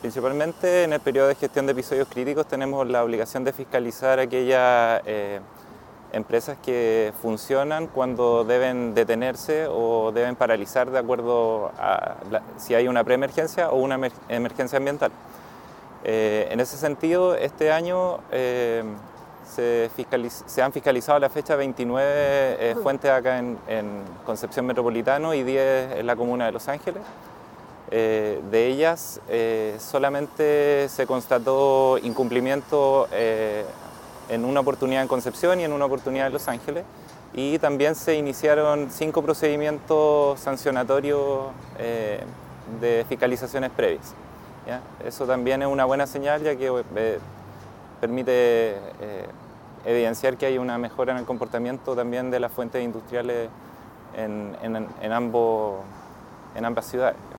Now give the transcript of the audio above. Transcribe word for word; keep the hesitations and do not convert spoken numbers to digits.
Principalmente en el periodo de gestión de episodios críticos tenemos la obligación de fiscalizar aquellas eh, empresas que funcionan cuando deben detenerse o deben paralizar de acuerdo a la, si hay una preemergencia o una emergencia ambiental. Eh, en ese sentido, este año eh, se, se han fiscalizado a la fecha veintinueve eh, fuentes acá en, en Concepción Metropolitano y diez en la comuna de Los Ángeles. Eh, de ellas eh, solamente se constató incumplimiento eh, en una oportunidad en Concepción y en una oportunidad en Los Ángeles, y también se iniciaron cinco procedimientos sancionatorios eh, de fiscalizaciones previas, ¿ya? Eso también es una buena señal, ya que eh, permite eh, evidenciar que hay una mejora en el comportamiento también de las fuentes industriales en, en, en, ambos, en ambas ciudades.